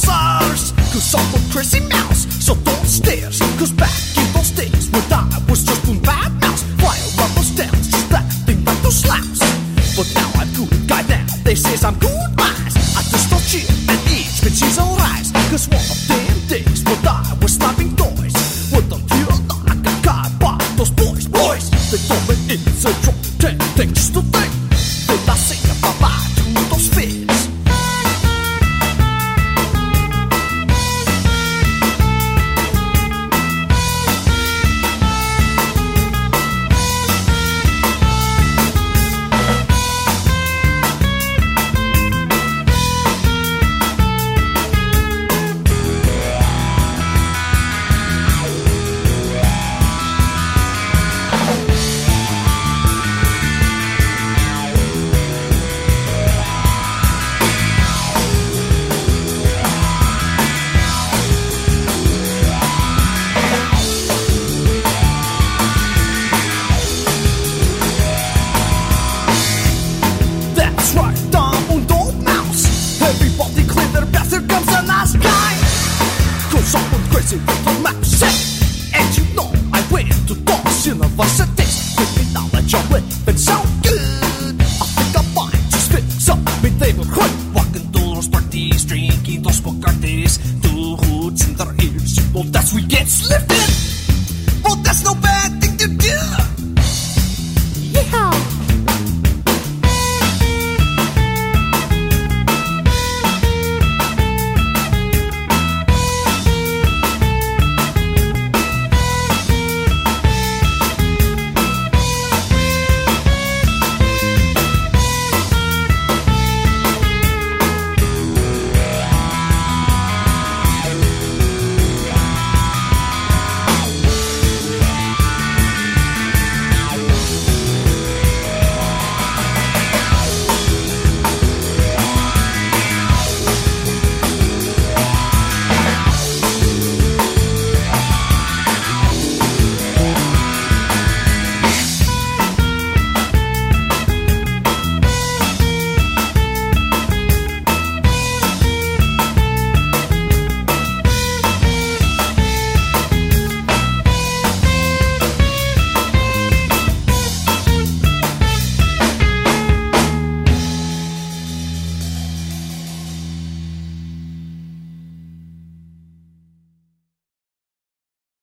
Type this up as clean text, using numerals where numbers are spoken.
answers. Cause I'm a crazy mouse, so don't stare. Cause back in those days when I was just one bad mouse, flying around those towns, just laughing like those slouts. But now I'm good guy now, they says I'm good eyes. I just don't cheer and eat when she's on rise. Cause one of them days when I was slapping toys, with the real I got caught by those boys. They told me it's a drop, take just to think. Then I say bye-bye to those fiends. Everybody clear their best, here comes a nice guy. Cause I went crazy with the mouse. And you know I went to those universities with me knowledge of living so good. I think I might just fix up my neighborhood, walking to those parties, drinking those Bacardi's, two hoods in their ears. Well, that's we get lifted.